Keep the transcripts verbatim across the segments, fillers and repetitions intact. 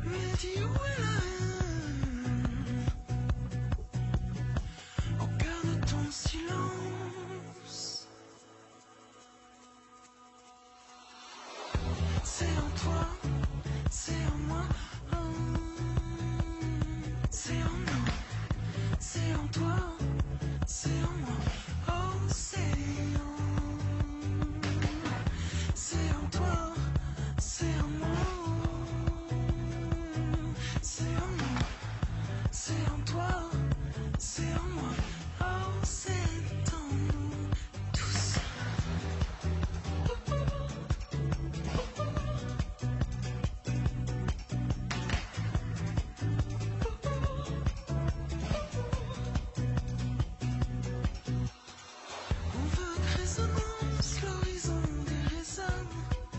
Mais dis où est la haine? Oh, garde ton silence. C'est en toi, c'est en moi, hum, c'est en nous, c'est en toi, c'est en moi, oh c'est en, c'est en toi, c'est en moi, c'est en nous, c'est en toi, c'est en moi, oh c'est en nous tous. On veut que résonance, l'horizon dérésonne.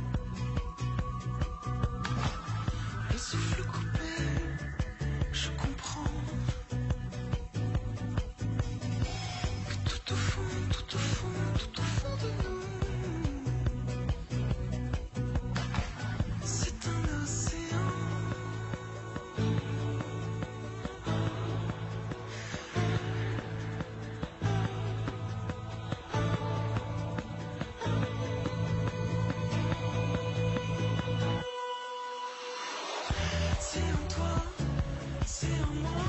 Le souffle coupé, je comprends que tout au fond, tout au fond, tout au fond de nous, c'est un océan. C'est en toi, c'est en moi.